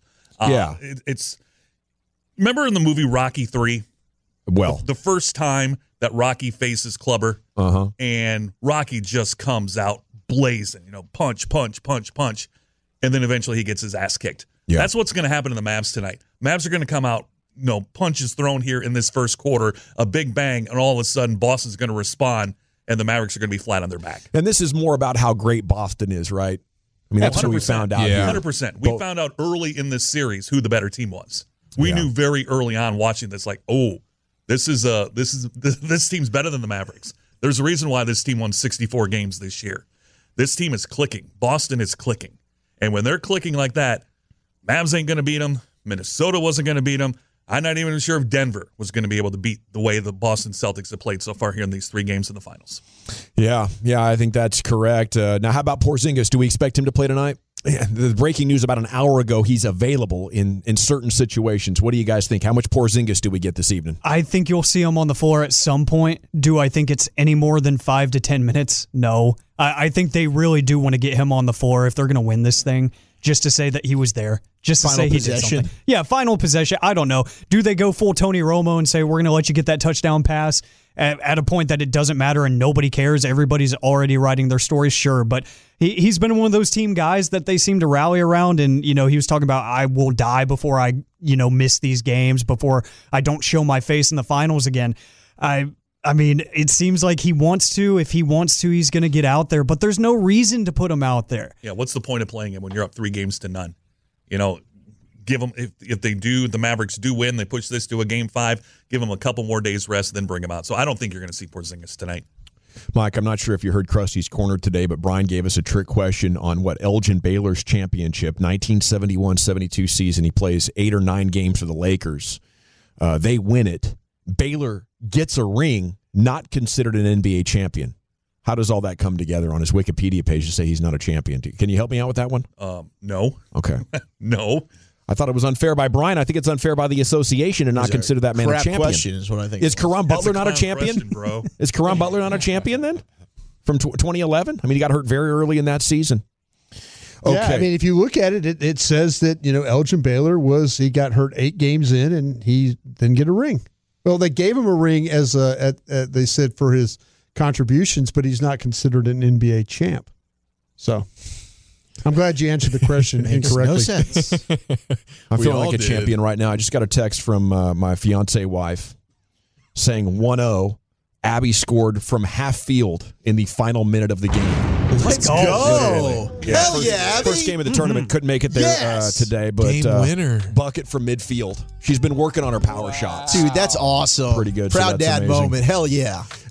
Remember in the movie Rocky III? Well, the first time that Rocky faces Clubber, and Rocky just comes out blazing, punch, punch, punch, punch, and then eventually he gets his ass kicked. Yeah. That's what's going to happen to the Mavs tonight. Mavs are going to come out, punches thrown here in this first quarter, a big bang, and all of a sudden Boston's going to respond, and the Mavericks are going to be flat on their back. And this is more about how great Boston is, right? I mean, that's what we found out. Yeah. 100%. We found out early in this series who the better team was. We knew very early on watching this, this team's better than the Mavericks. There's a reason why this team won 64 games this year. This team is clicking. Boston is clicking. And when they're clicking like that, Mavs ain't going to beat them. Minnesota wasn't going to beat them. I'm not even sure if Denver was going to be able to beat the way the Boston Celtics have played so far here in these 3 games in the finals. Yeah, I think that's correct. Now, how about Porzingis? Do we expect him to play tonight? The breaking news about an hour ago, he's available in certain situations. What do you guys think? How much Porzingis do we get this evening? I think you'll see him on the floor at some point. Do I think it's any more than 5 to 10 minutes? No. I think they really do want to get him on the floor if they're going to win this thing, just to say that he was there. Just to final say he possession. did something. Yeah, final possession. I don't know. Do they go full Tony Romo and say, we're going to let you get that touchdown pass at a point that it doesn't matter and nobody cares? Everybody's already writing their stories, sure. But he's been one of those team guys that they seem to rally around. And, he was talking about, I will die before I, miss these games, before I don't show my face in the finals again. I mean, it seems like he wants to. If he wants to, he's going to get out there. But there's no reason to put him out there. Yeah, what's the point of playing him when you're up 3-0? Give them, if the Mavericks do win, they push this to a Game 5, give them a couple more days rest, then bring him out. So I don't think you're going to see Porzingis tonight. Mike, I'm not sure if you heard Krusty's Corner today, but Brian gave us a trick question on what Elgin Baylor's championship, 1971-72 season. He plays 8 or 9 games for the Lakers. They win it. Baylor gets a ring, not considered an NBA champion. How does all that come together on his Wikipedia page to say he's not a champion? Can you help me out with that one? No. Okay. No. I thought it was unfair by Brian. I think it's unfair by the association to not consider that man a champion. Question is what I think. Is Caron Butler not a champion? Bro. Is Caron Butler not a champion then? From 2011? I mean, he got hurt very early in that season. Okay. Yeah, I mean, if you look at it, it says that, Elgin Baylor he got hurt 8 games in and he didn't get a ring. Well, they gave him a ring as they said for his contributions, but he's not considered an NBA champ. So I'm glad you answered the question incorrectly. No sense. I'm feeling like a champion right now. I just got a text from my fiance wife saying 1-0. Abby scored from half field in the final minute of the game. Let's go. Yeah, Hell yeah, Abby. First game of the tournament. Couldn't make it there today, but game winner. Bucket from midfield. She's been working on her power shots. Dude, that's awesome. Pretty good. Proud so that's dad amazing. moment. Hell yeah.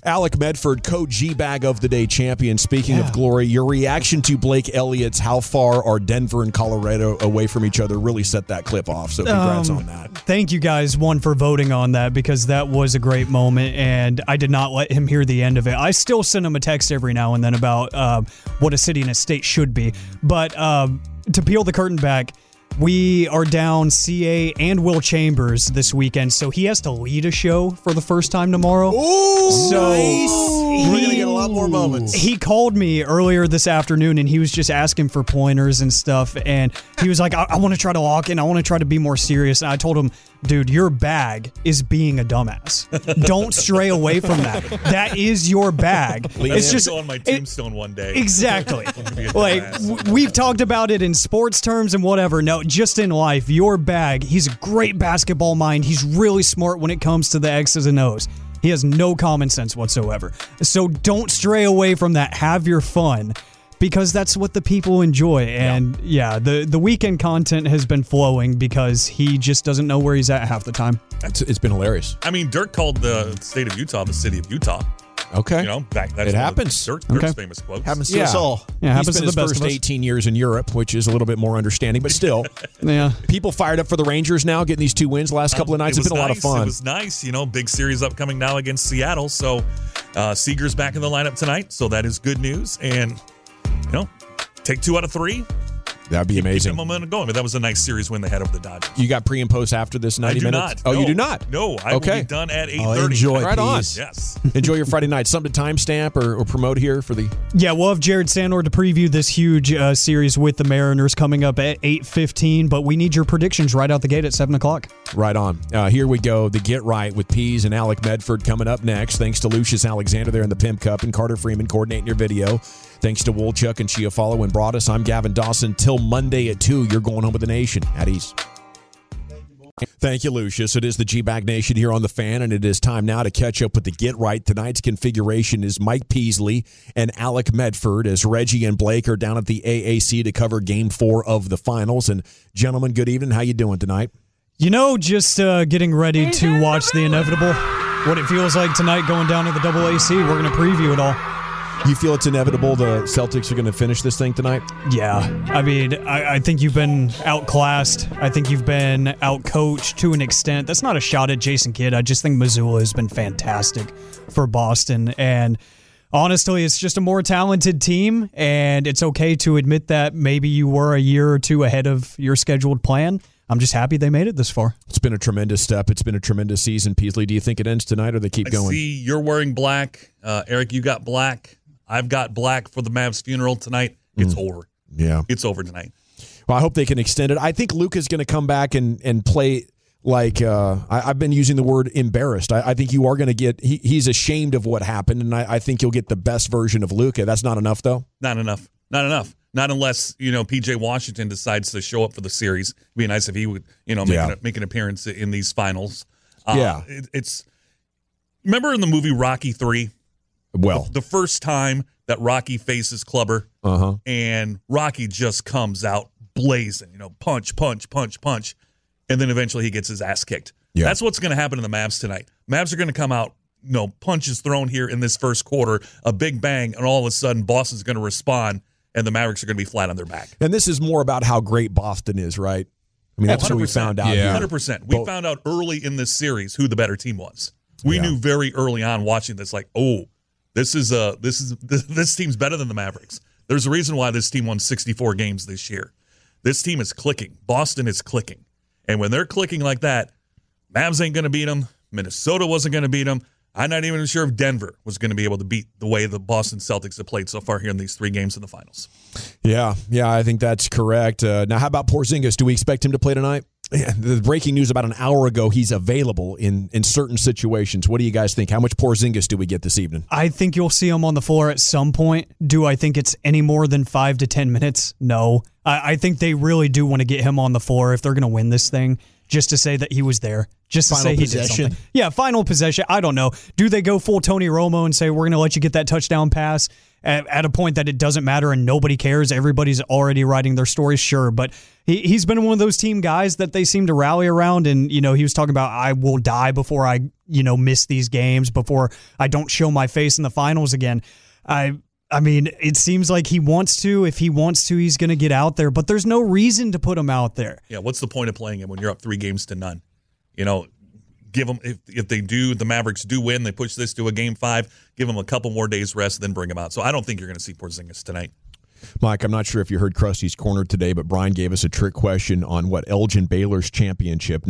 Alec Medford, co-G-Bag of the Day champion. Speaking of glory, your reaction to Blake Elliott's "How far are Denver and Colorado away from each other" really set that clip off. So congrats on that. Thank you guys, for voting on that, because that was a great moment, and I did not let him hear the end of it. I still send him a text every now and then about what a city and a state should be. But to peel the curtain back, we are down CA and Will Chambers this weekend, so he has to lead a show for the first time tomorrow. Ooh, so nice. We're going to get a lot more moments. He called me earlier this afternoon, and he was just asking for pointers and stuff, and he was like, I want to try to walk in. I want to try to be more serious. And I told him, dude, your bag is being a dumbass. Don't stray away from that. That is your bag. It's just on my tombstone one day. Exactly. Like, we've talked about it in sports terms and whatever. No, just in life, your bag. He's a great basketball mind. He's really smart when it comes to the X's and O's. He has no common sense whatsoever. So don't stray away from that. Have your fun, because that's what the people enjoy. And the weekend content has been flowing because he just doesn't know where he's at half the time. It's been hilarious. I mean, Dirk called the state of Utah the city of Utah. Okay. You know, that's it happens. Dirk's famous quotes. Happens to us all. Yeah, he's spent his first 18 years in Europe, which is a little bit more understanding, but still. People fired up for the Rangers now, getting these 2 wins the last couple of nights. It's been a lot of fun. It was nice. You know, big series upcoming now against Seattle. So Seager's back in the lineup tonight, so that is good news. And, you know, take 2 out of 3. That'd be amazing. Keep the momentum going. But that was a nice series win they had over the Dodgers. You got pre and post after this 90 minutes? Not. Oh, no. you do not? No, I will be done at 8:30. Enjoy, right on. Yes. Enjoy your Friday night. Something to timestamp or promote here for the... Yeah, we'll have Jared Sandor to preview this huge series with the Mariners coming up at 8:15, but we need your predictions right out the gate at 7 o'clock. Right on. Here we go. The Get Right with Pease and Alec Medford coming up next. Thanks to Lucius Alexander there in the Pimp Cup and Carter Freeman coordinating your video. Thanks to Woolchuck and Chiafalo and Broadus. I'm Gavin Dawson. Till Monday at 2, you're going home with the nation at ease. Thank you, Lucius. It is the G-Bag Nation here on The Fan, and it is time now to catch up with the Get Right. Tonight's configuration is Mike Peasley and Alec Medford as Reggie and Blake are down at the AAC to cover Game 4 of the finals. And, gentlemen, good evening. How you doing tonight? You know, just getting ready to watch the inevitable. What it feels like tonight going down to the AAC. We're going to preview it all. You feel it's inevitable the Celtics are going to finish this thing tonight? Yeah. I mean, I think you've been outclassed. I think you've been outcoached to an extent. That's not a shot at Jason Kidd. I just think Mazzulla has been fantastic for Boston. And honestly, it's just a more talented team, and it's okay to admit that maybe you were a year or two ahead of your scheduled plan. I'm just happy they made it this far. It's been a tremendous step. It's been a tremendous season. Peasley, do you think it ends tonight or they keep going? See, you're wearing black. Eric, you got black. I've got black for the Mavs funeral tonight. It's over. Yeah. It's over tonight. Well, I hope they can extend it. I think Luka's going to come back and play like I've been using the word embarrassed. I think you are going to get he's ashamed of what happened, and I think you'll get the best version of Luka. That's not enough, though? Not enough. Not enough. Not unless, P.J. Washington decides to show up for the series. It'd be nice if he would, make an appearance in these finals. It's remember in the movie Rocky III? Well, the first time that Rocky faces Clubber, and Rocky just comes out blazing, punch, punch, punch, punch, and then eventually he gets his ass kicked. Yeah. That's what's going to happen to the Mavs tonight. Mavs are going to come out, punches thrown here in this first quarter, a big bang, and all of a sudden Boston's going to respond, and the Mavericks are going to be flat on their back. And this is more about how great Boston is, right? I mean, that's what we found out. Yeah. 100%. We found out early in this series who the better team was. We knew very early on watching this, this team's better than the Mavericks. There's a reason why this team won 64 games this year. This team is clicking. Boston is clicking. And when they're clicking like that, Mavs ain't going to beat them. Minnesota wasn't going to beat them. I'm not even sure if Denver was going to be able to beat the way the Boston Celtics have played so far here in these 3 games in the finals. Yeah, I think that's correct. Now, how about Porzingis? Do we expect him to play tonight? Yeah, the breaking news about an hour ago, he's available in certain situations. What do you guys think? How much Porzingis do we get this evening? I think you'll see him on the floor at some point. Do I think it's any more than 5 to 10 minutes? No. I think they really do want to get him on the floor if they're going to win this thing, just to say that he was there. Just to say he did something. Yeah, final possession. I don't know. Do they go full Tony Romo and say, we're going to let you get that touchdown pass, at a point that it doesn't matter and nobody cares. Everybody's already writing their stories, sure. But he's been one of those team guys that they seem to rally around. And, he was talking about, I will die before I, miss these games, before I don't show my face in the finals again. I mean, it seems like he wants to. If he wants to, he's going to get out there. But there's no reason to put him out there. Yeah, what's the point of playing him when you're up 3-0? Give them, if they do, the Mavericks do win, they push this to a Game 5, give them a couple more days rest, then bring him out. So I don't think you're going to see Porzingis tonight. Mike, I'm not sure if you heard Krusty's Corner today, but Brian gave us a trick question on what Elgin Baylor's championship,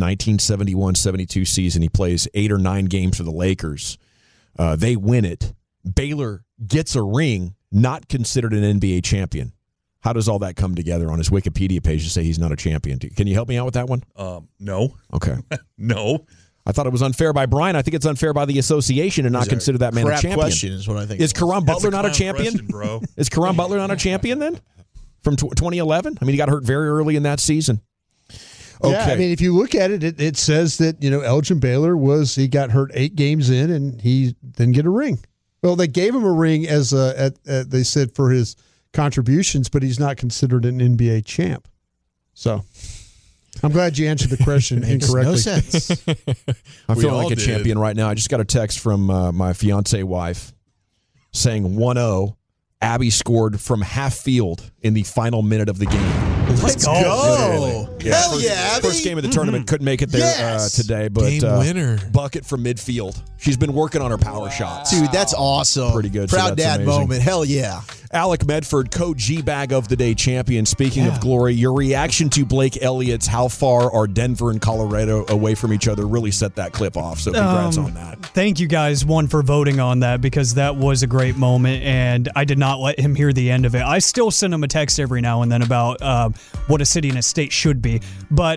1971-72 season. He plays 8 or 9 games for the Lakers. They win it. Baylor gets a ring, not considered an NBA champion. How does all that come together on his Wikipedia page to say he's not a champion? Can you help me out with that one? No. Okay. No. I thought it was unfair by Brian. I think it's unfair by the association to not consider that man a champion. Question is what I think. Is Caron Butler not a champion? Bro. Is Caron Butler not a champion then? From 2011? I mean, he got hurt very early in that season. Okay. Yeah, I mean, if you look at it, it says that, Elgin Baylor he got hurt 8 games in and he didn't get a ring. Well, they gave him a ring as they said for his contributions, but he's not considered an NBA champ. So I'm glad you answered the question incorrectly. No sense. I'm feeling like a champion right now. I just got a text from my fiance wife saying 1-0. Abby scored from half field in the final minute of the game. Let's go. Hell yeah, Abby. First game of the tournament. Couldn't make it there today, but game winner. Bucket from midfield. She's been working on her power shots. Dude, that's awesome. Pretty good. Proud dad moment. Hell yeah. Alec Medford, co-G-Bag of the Day champion. Speaking of glory, your reaction to Blake Elliott's how far are Denver and Colorado away from each other really set that clip off, so congrats on that. Thank you guys, for voting on that, because that was a great moment, and I did not let him hear the end of it. I still send him a text every now and then about what a city and a state should be. But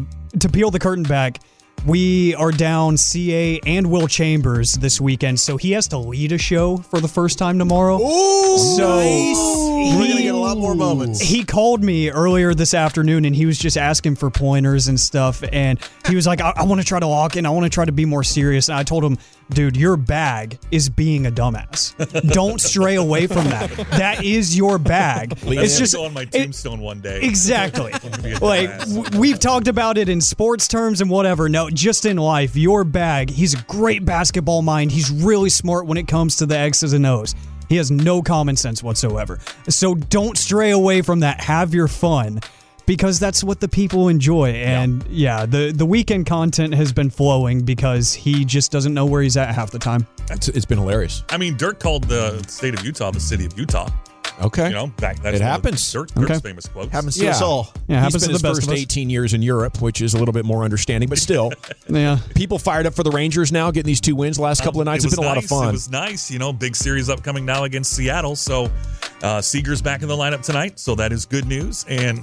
to peel the curtain back, we are down CA and Will Chambers this weekend, so he has to lead a show for the first time tomorrow. Ooh, so nice. We're going to get a lot more moments. He called me earlier this afternoon, and he was just asking for pointers and stuff, and he was like, I want to try to walk in. I want to try to be more serious. And I told him, dude, your bag is being a dumbass. Don't stray away from that. That is your bag. It's just on my tombstone one day. Exactly. Like, we've talked about it in sports terms and whatever. No, just in life, your bag, he's a great basketball mind. He's really smart when it comes to the X's and O's. He has no common sense whatsoever. So don't stray away from that. Have your fun, because that's what the people enjoy. And the weekend content has been flowing because he just doesn't know where he's at half the time. It's been hilarious. I mean, Dirk called the state of Utah the city of Utah. Okay. That's it happens. Dirk's famous quotes. Happens to us all. Yeah, he spent his first 18 years in Europe, which is a little bit more understanding, but still. People fired up for the Rangers now, getting these 2 wins the last couple of nights. It's been a lot of fun. It was nice. Big series upcoming now against Seattle. So Seager's back in the lineup tonight, so that is good news. And,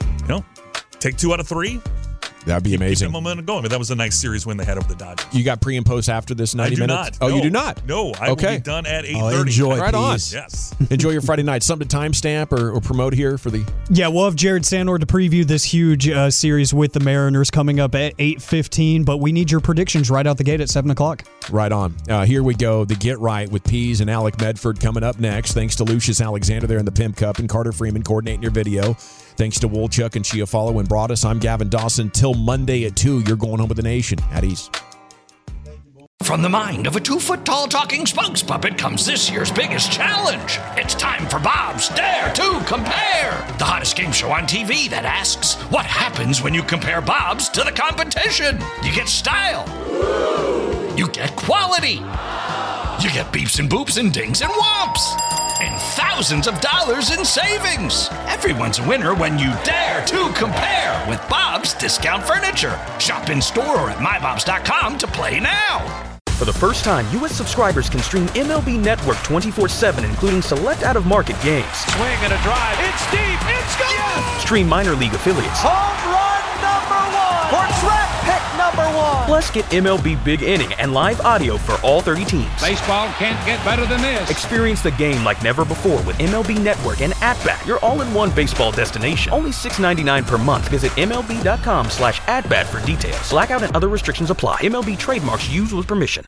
take 2 out of 3. That'd be amazing. Keep the momentum going. But that was a nice series win they had over the Dodgers. You got pre and post after this 90 minutes? Not. You do not? No, I will be done at 8:30. Enjoy, right on. Yes. Enjoy your Friday night. Something to timestamp or promote here for the... Yeah, we'll have Jared Sandor to preview this huge series with the Mariners coming up at 8:15, but we need your predictions right out the gate at 7 o'clock. Right on. Here we go. The Get Right with Pease and Alec Medford coming up next. Thanks to Lucius Alexander there in the Pimp Cup and Carter Freeman coordinating your video. Thanks to Woolchuck and Chiafalo and Broadus. I'm Gavin Dawson. Till Monday at 2, you're going home with the nation. At ease. From the mind of a 2-foot-tall talking spokes puppet comes this year's biggest challenge. It's time for Bob's Dare to Compare, the hottest game show on TV that asks, what happens when you compare Bob's to the competition? You get style. You get quality. You get beeps and boops and dings and whomps. And thousands of dollars in savings. Everyone's a winner when you dare to compare with Bob's Discount Furniture. Shop in store or at mybobs.com to play now. For the first time, U.S. subscribers can stream MLB Network 24/7, including select out-of-market games. Swing and a drive. It's deep. It's gone. Yes! Stream minor league affiliates. Home run #1 for draft pick #1. Plus, get MLB Big Inning and live audio for all 30 teams. Baseball can't get better than this. Experience the game like never before with MLB Network and AtBat, your all-in-one baseball destination. Only $6.99 per month. Visit MLB.com/AtBat for details. Blackout and other restrictions apply. MLB trademarks used with permission.